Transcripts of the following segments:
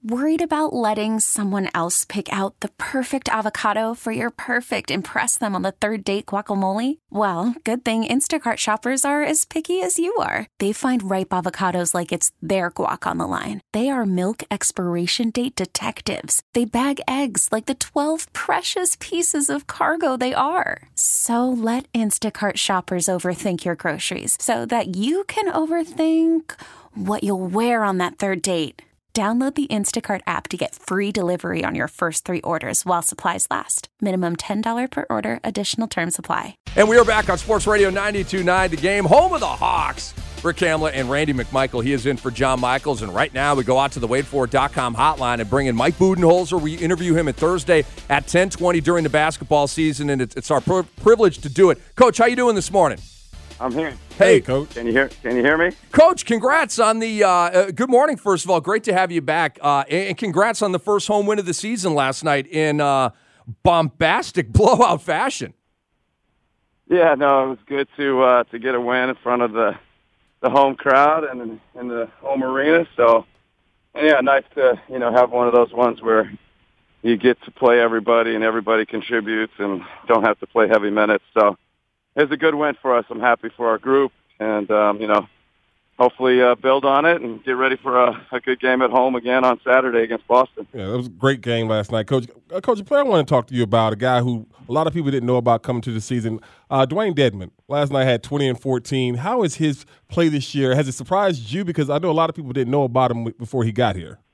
Worried about letting someone else pick out the perfect avocado for your perfect impress them on the third date guacamole? Well, good thing Instacart shoppers are as picky as you are. They find ripe avocados like it's their guac on the line. They are milk expiration date detectives. They bag eggs like the 12 precious pieces of cargo they are. So let Instacart shoppers overthink your groceries so that you can overthink what you'll wear on that third date. Download the Instacart app to get free delivery on your first 3 orders while supplies last. Minimum $10 per order. Additional terms apply. And we are back on Sports Radio 92.9 The Game, home of the Hawks. Rick Hamlet and Randy McMichael. He is in for John Michaels. And right now we go out to the waitfor.com hotline and bring in Mike Budenholzer. We interview him at Thursday at 10:20 during the basketball season, and it's our privilege to do it. Coach, how you doing this morning? I'm here. Hey, Coach. Can you hear me? Coach, congrats on the good morning, first of all. Great to have you back. And congrats on the first home win of the season last night in bombastic blowout fashion. Yeah, no, it was good to get a win in front of the home crowd and in the home arena. So, yeah, nice to, have one of those ones where you get to play everybody and everybody contributes and don't have to play heavy minutes. So, it's a good win for us. I'm happy for our group, and hopefully build on it and get ready for a good game at home again on Saturday against Boston. Yeah, it was a great game last night, Coach. Coach, a player I want to talk to you about, a guy who a lot of people didn't know about coming to the season, Dwayne Dedmon. Last night had 20 and 14. How is his play this year? Has it surprised you? Because I know a lot of people didn't know about him before he got here.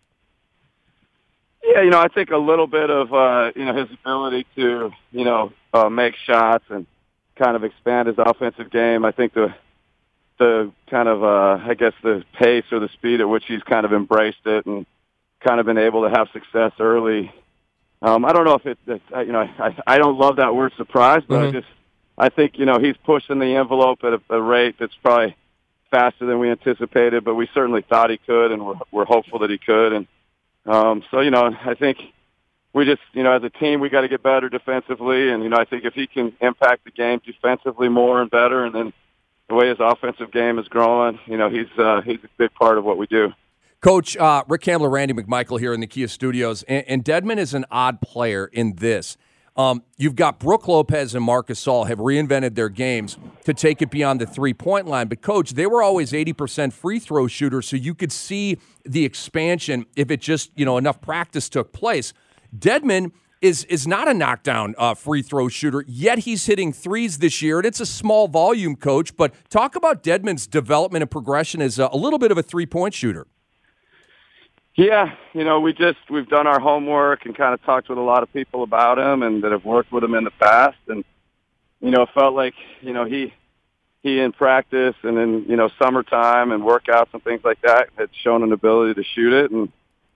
Yeah, I think a little bit of his ability to make shots and kind of expand his offensive game. I think the kind of the pace or the speed at which he's kind of embraced it and kind of been able to have success early. I don't know if I don't love that word surprise, but I think he's pushing the envelope at a rate that's probably faster than we anticipated, but we certainly thought he could, and we're hopeful that he could. And I think we just, as a team, we got to get better defensively. And, I think if he can impact the game defensively more and better, and then the way his offensive game is growing, he's a big part of what we do. Coach, Rick Hamler, Randy McMichael here in the Kia Studios. And Dedmon is an odd player in this. You've got Brook Lopez and Marc Gasol have reinvented their games to take it beyond the three-point line. But, Coach, they were always 80% free throw shooters, so you could see the expansion if it just, enough practice took place. Dedmon is not a knockdown free throw shooter, yet he's hitting threes this year, and it's a small volume, Coach. But talk about Dedmon's development and progression as a little bit of a three-point shooter. Yeah, we've done our homework and kind of talked with a lot of people about him and that have worked with him in the past, and it felt like he in practice and in summertime and workouts and things like that had shown an ability to shoot it. And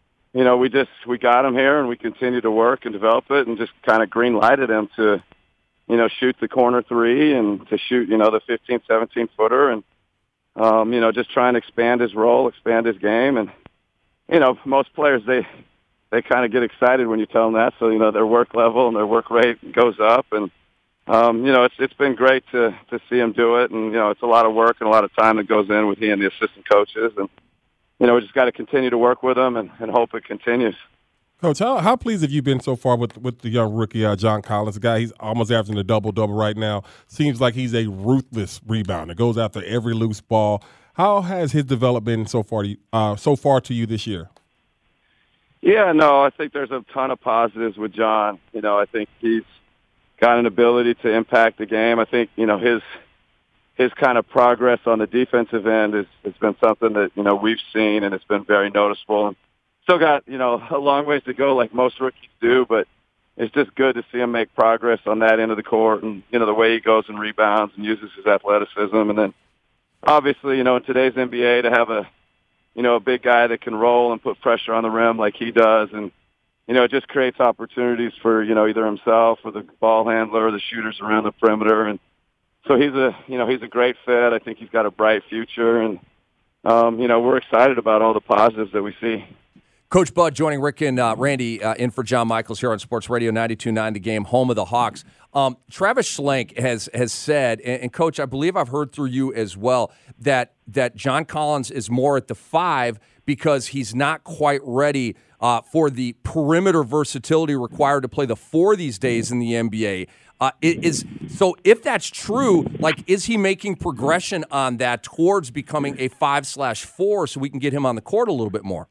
we got him here, and we continue to work and develop it, and just kind of green lighted him to shoot the corner three and to shoot the 15, 17 footer, and just try and expand his role, expand his game. And most players, they kind of get excited when you tell them that. So, their work level and their work rate goes up. And, it's been great to see him do it. And, it's a lot of work and a lot of time that goes in with he and the assistant coaches. And, we just got to continue to work with him and hope it continues. Coach, how pleased have you been so far with the young rookie, John Collins? The guy, he's almost averaging a double-double right now. Seems like he's a ruthless rebounder, goes after every loose ball. How has his development been so far to you this year? Yeah, no, I think there's a ton of positives with John. I think he's got an ability to impact the game. I think, his kind of progress on the defensive end has been something that, we've seen, and it's been very noticeable. And still got, a long ways to go like most rookies do, but it's just good to see him make progress on that end of the court and, the way he goes and rebounds and uses his athleticism. And then, obviously, in today's NBA, to have a big guy that can roll and put pressure on the rim like he does, and, it just creates opportunities for, either himself or the ball handler or the shooters around the perimeter. And so he's a great fit. I think he's got a bright future, and, we're excited about all the positives that we see. Coach Bud joining Rick and Randy in for John Michaels here on Sports Radio 92.9 The Game, home of the Hawks. Travis Schlenk has said, and Coach, I believe I've heard through you as well, that John Collins is more at the 5 because he's not quite ready for the perimeter versatility required to play the 4 these days in the NBA. So if that's true, like, is he making progression on that towards becoming a 5/4 so we can get him on the court a little bit more?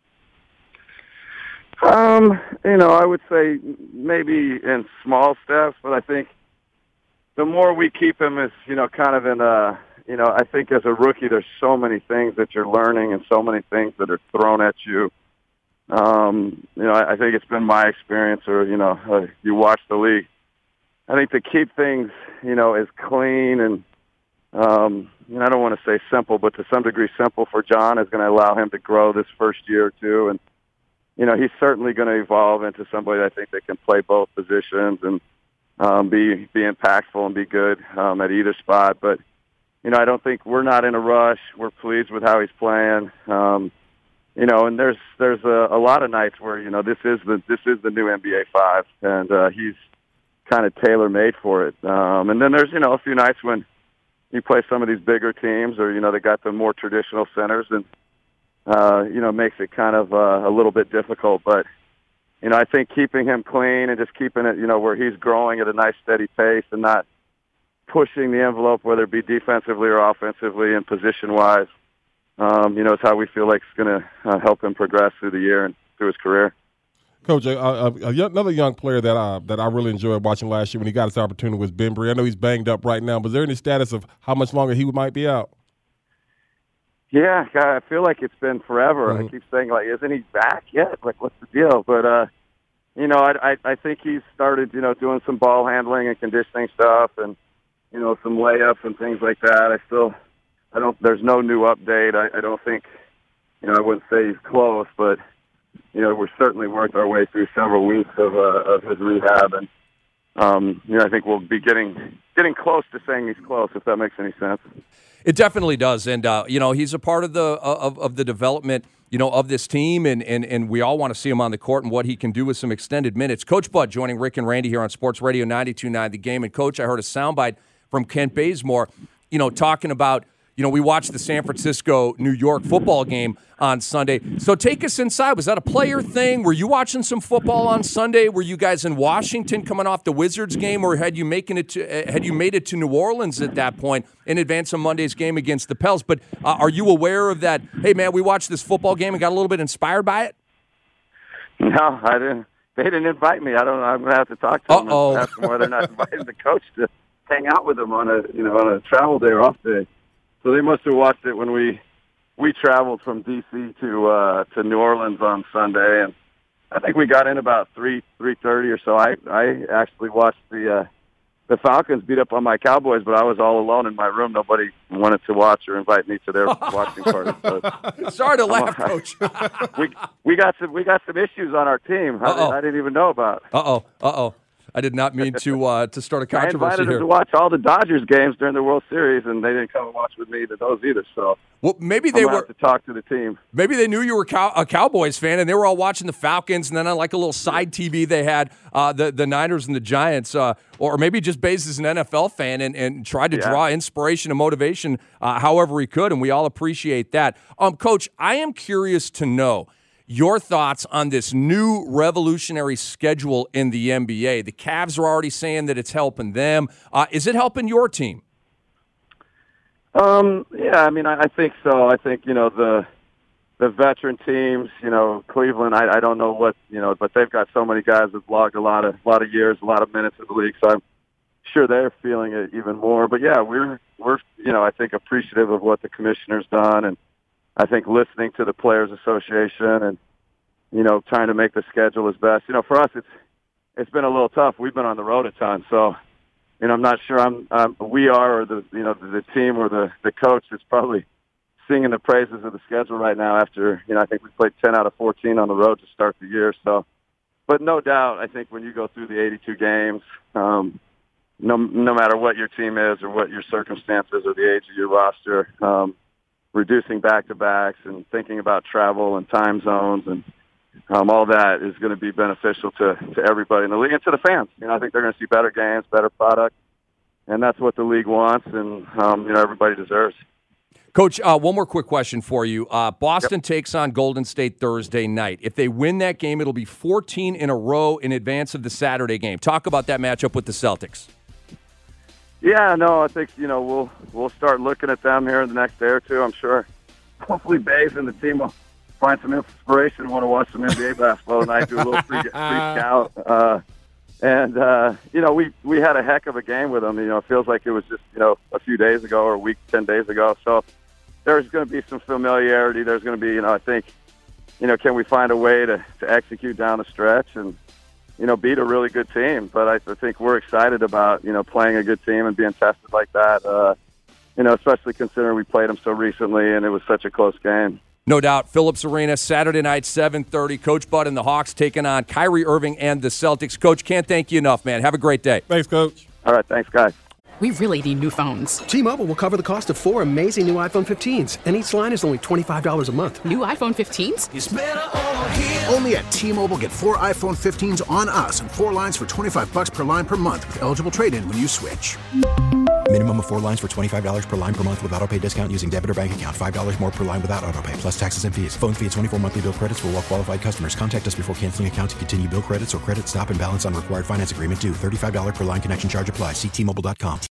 I would say maybe in small steps, but I think the more we keep him as, kind of in I think as a rookie, there's so many things that you're learning and so many things that are thrown at you. I think it's been my experience, or, you watch the league. I think to keep things, as clean and, I don't want to say simple, but to some degree simple for John is going to allow him to grow this first year or two. And, he's certainly going to evolve into somebody I think that can play both positions and be impactful and be good at either spot. But, I don't think we're not in a rush. We're pleased with how he's playing. And there's a lot of nights where, this is the new NBA 5, and he's kind of tailor-made for it. And then there's, a few nights when you play some of these bigger teams or, they got the more traditional centers and, makes it kind of a little bit difficult. But, I think keeping him clean and just keeping it, where he's growing at a nice steady pace and not pushing the envelope, whether it be defensively or offensively and position-wise, is how we feel like it's going to help him progress through the year and through his career. Coach, another young player that I really enjoyed watching last year when he got his opportunity was Bembry. I know he's banged up right now, but is there any status of how much longer he might be out? Yeah, I feel like it's been forever. Mm-hmm. I keep saying, like, isn't he back yet? Like, what's the deal? But, I think he's started, doing some ball handling and conditioning stuff and, some layups and things like that. There's no new update. I don't think, I wouldn't say he's close, but, we're certainly worked our way through several weeks of his rehab. And, I think we'll be getting close to saying he's close, if that makes any sense. It definitely does. And, he's a part of the development, of this team, and we all want to see him on the court and what he can do with some extended minutes. Coach Bud joining Rick and Randy here on Sports Radio 92.9 The Game. And, Coach, I heard a soundbite from Kent Bazemore, talking about, we watched the San Francisco-New York football game on Sunday. So take us inside. Was that a player thing? Were you watching some football on Sunday? Were you guys in Washington coming off the Wizards game, or had you made it to New Orleans at that point in advance of Monday's game against the Pels? But are you aware of that? Hey, man, we watched this football game and got a little bit inspired by it. No, I didn't. They didn't invite me. I'm going to have to talk to them and ask them why they're not inviting the coach to hang out with them on a travel day or off day. So they must have watched it when we traveled from D.C. to New Orleans on Sunday, and I think we got in about 3:30 or so. I actually watched the Falcons beat up on my Cowboys, but I was all alone in my room. Nobody wanted to watch or invite me to their watching party. So, sorry to laugh, Coach. we got some issues on our team. I didn't even know about. I did not mean to start a controversy here. I invited them to watch all the Dodgers games during the World Series, and they didn't come and watch with me to those either. So, well, maybe they were to talk to the team. Maybe they knew you were a Cowboys fan, and they were all watching the Falcons, and then on like a little side TV they had the Niners and the Giants, or maybe just Baze is an NFL fan and tried to draw inspiration and motivation however he could, and we all appreciate that. Coach, I am curious to know your thoughts on this new revolutionary schedule in the NBA. The Cavs are already saying that it's helping them. Is it helping your team? Yeah, I think so. I think, the veteran teams, Cleveland, I don't know what, but they've got so many guys that logged a lot of years, a lot of minutes in the league, so I'm sure they're feeling it even more. But yeah, we're I think appreciative of what the commissioner's done, and I think listening to the Players Association and, trying to make the schedule as best. For us, it's been a little tough. We've been on the road a ton, so, I'm not sure we are, or the team or the coach is probably singing the praises of the schedule right now after, I think we played 10 out of 14 on the road to start the year. So, but no doubt, I think when you go through the 82 games, no matter what your team is or what your circumstances or the age of your roster, reducing back-to-backs and thinking about travel and time zones and, all that is going to be beneficial to everybody in the league and to the fans. I think they're going to see better games, better product, and that's what the league wants, and everybody deserves. Coach, one more quick question for you. Boston takes on Golden State Thursday night. If they win that game, it'll be 14 in a row in advance of the Saturday game. Talk about that matchup with the Celtics. Yeah, no, I think we'll start looking at them here in the next day or two. I'm sure. Hopefully, Bays and the team will find some inspiration and want to watch some NBA basketball tonight. Do a little free scout. We had a heck of a game with them. It feels like it was just a few days ago or a week, 10 days ago. So there's going to be some familiarity. There's going to be, I think, can we find a way to execute down the stretch and beat a really good team? But I think we're excited about playing a good team and being tested like that. Especially considering we played them so recently and it was such a close game. No doubt. Phillips Arena, Saturday night, 7:30. Coach Bud and the Hawks taking on Kyrie Irving and the Celtics. Coach, can't thank you enough, man. Have a great day. Thanks, Coach. All right, thanks, guys. We really need new phones. T-Mobile will cover the cost of 4 amazing new iPhone 15s, and each line is only $25 a month. New iPhone 15s? It's better over here. Only at T-Mobile, get 4 iPhone 15s on us and 4 lines for $25 per line per month with eligible trade-in when you switch. Minimum of 4 lines for $25 per line per month with autopay discount using debit or bank account. $5 more per line without autopay, plus taxes and fees. Phone fee at 24 monthly bill credits for well-qualified customers. Contact us before canceling account to continue bill credits or credit stop and balance on required finance agreement due. $35 per line connection charge applies. See T-Mobile.com.